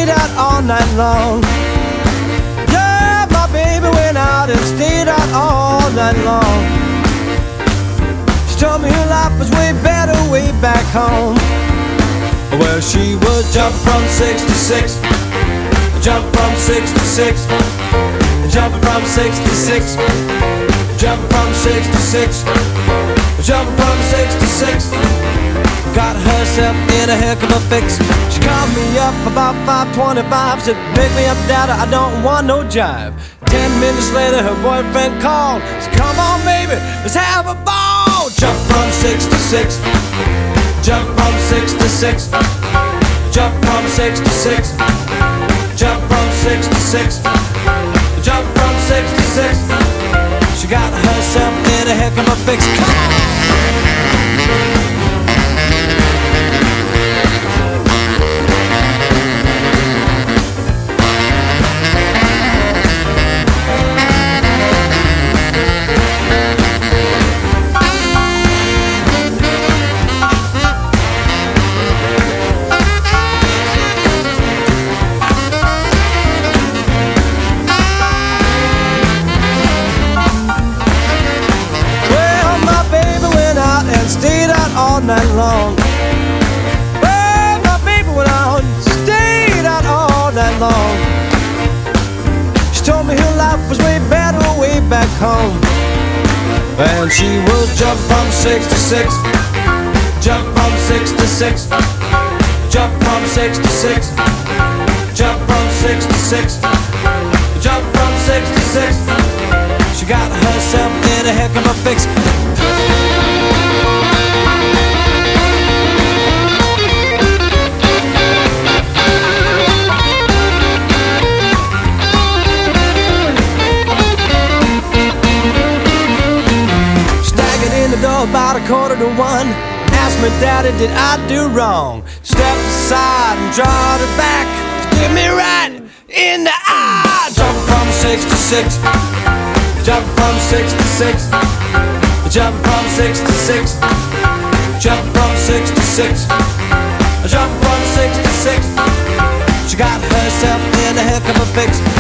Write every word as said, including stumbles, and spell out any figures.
out all night long. Yeah, my baby went out and stayed out all night long. She told me her life was way better way back home. Well, she was jumping from sixty-six, jumping from sixty-six, jumping from sixty-six, jumping from sixty-six, jumping from sixty-six. Got herself in a heck of a fix. She called me up about five twenty-five, said, "Pick me up, Daddy, I don't want no jive." Ten minutes later, her boyfriend called, said, "Come on, baby, let's have a ball." Jump from sixty-six, jump from sixty-six, jump from sixty-six, jump from sixty-six, jump from sixty-six. She got herself in a heck of a fix. Come on! Stayed out all night long. Well, my baby went out, stayed out all night long. She told me her life was way better way back home. And she was jumping from sixty-six, jump from sixty-six, jump from sixty-six, jump from sixty-six, jump from sixty-six. She got herself in a heck of a fix. About a quarter to one, asked me, "Daddy, did I do wrong?" Stepped aside and drawed her back, hit me right in the eye. Jump from sixty-six, jump from sixty-six, jump from sixty-six, jump from sixty-six, jump from sixty-six. She got herself in a heck of a fix.